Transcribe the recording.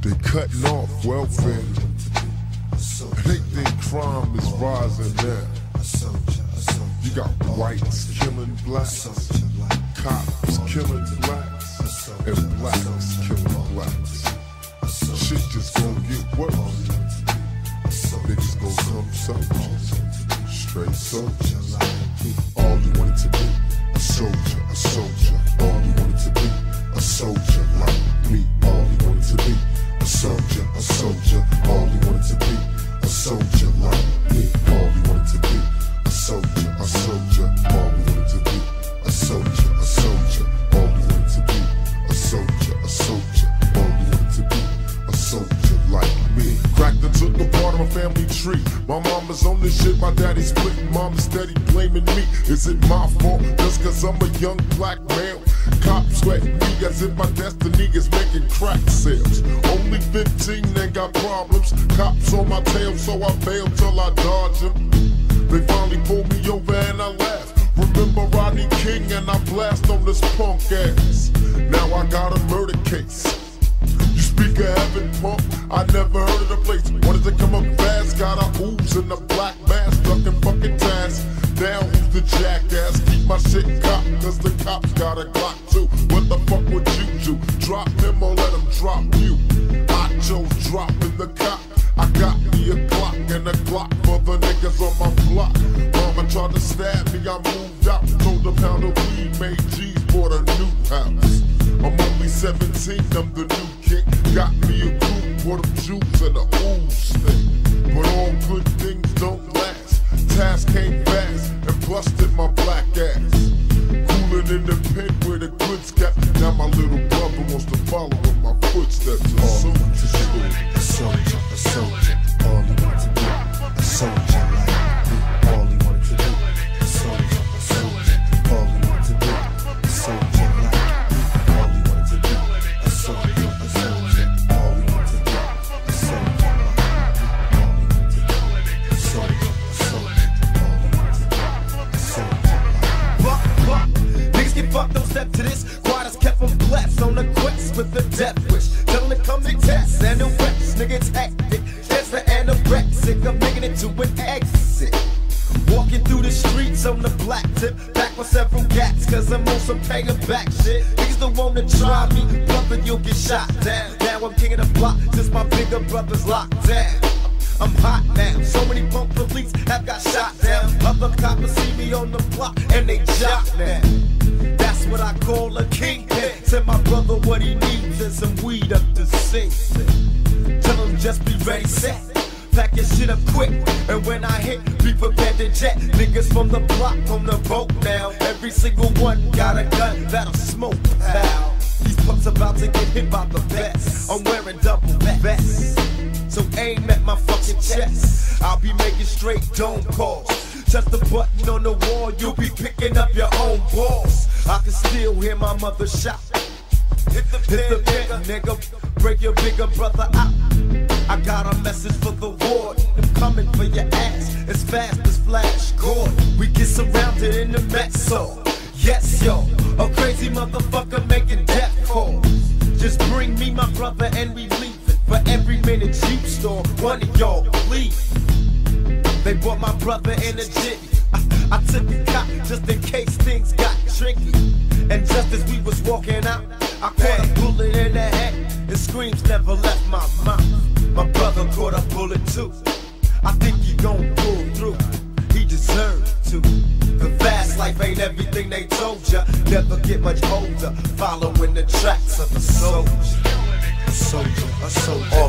They cutting off welfare. They think crime is rising now. You got whites killing blacks, cops killing blacks, and blacks killing blacks. Shit just gonna get worse. Niggas gonna come soldiers, straight soldiers. All you wanted to be, a soldier, a soldier. All you wanted to be, a soldier like me. All you wanted to be, a soldier, a soldier. All you wanted to be, a soldier like me. All you wanted to be, a soldier, a soldier. All you wanted to be, a soldier, a soldier. All you wanted to be, a soldier, a soldier. All you wanted to be, a soldier like me. Cracked and took apart of my family tree. My mama's on this shit, my daddy's splitting. Mama's steady blaming me. Is it my fault just cause I'm a young black male? Cops sweating me as if my destiny is making crack sales. Only 15 ain't got problems. Cops on my tail, so I bail till I dodge them. They finally pulled me over and I laugh. Remember Rodney King and I blast on this punk ass. Now I got a murder case. You speak of heaven, punk, I never heard of the place. Wanted to come up fast, got a ooze in the black mask, stuck in fucking task. Now who's the jackass? Keep my shit cocked, cause the cops got a Glock too. What the fuck would you do? Drop him or let him drop you? I chose dropping the cop. I got me a Glock and a Glock for the niggas on my block. Mama tried to stab me, I moved out. Sold a pound of weed, made G's, bought a new house. I'm only 17, I'm the new king. Got me a crew, for them Jews and a ooze thing. But all good things don't last. Task came fast and busted my black ass. Coolin' in the pen where the goods got. Now my little brother wants to follow in my footsteps. A soldier, a soldier, a soldier. All he wanted to be, a soldier like me. All he wanted to be, a soldier, a soldier. All he wanted to be, a soldier like me. All he wanted to be, a soldier, a soldier. All he wanted to be, a soldier like me. All he wanted to be, a soldier, a soldier. All he wanted to be, a soldier like me. Niggas get fucked, don't step to this. Quad kept them blessed on the quest with the death wish. Tell them to come to test and the rest. Nigga, it's hectic. It's the anorexic. I'm making it to an exit. Walking through the streets on the black tip. Back with several gats, cause I'm on some paying back shit. Niggas don't wanna try me, brother, you'll get shot down. Now I'm king of the block, since my bigger brother's locked down. I'm hot now, so many punk police have got shot down. Other coppers see me on the block and they jock now. That's what I call a kingpin. Tell my brother what he needs and some weed up to sing. Tell him just be ready, set. Pack your shit up quick, and when I hit, be prepared to jet. Niggas from the block, from the boat now. Every single one got a gun that'll smoke, pal. These punks about to get hit by the best. I'm wearing double vests, so aim at my fucking chest. I'll be making straight dome calls. Just the button on the wall, you'll be picking up your own balls. I can still hear my mother shout. Hit the pin, nigga, break your bigger brother out. I got a message for the ward. I'm coming for your ass as fast as Flash Gordon. We get surrounded in the Mexo. Yes, yo, a crazy motherfucker making death calls. Just bring me my brother and we leave it. For every minute you store, one of y'all leave. They brought my brother in a jitty. I took a cop just in case things got tricky. And just as we was walking out, I caught a bullet in the head, and screams never left my mouth. My brother caught a bullet too. I think he gon' pull through. He deserved to. The fast life ain't everything they told ya. Never get much older, following the tracks of a soldier. A soldier, a soldier.